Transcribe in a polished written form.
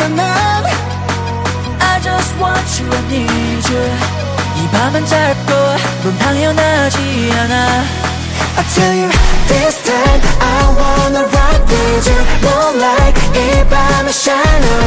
난 I just want you, I need you. 이 밤은 짧고 넌 당연하지 않아. I tell you this time I wanna ride with you. Moonlight 이 밤에 shine on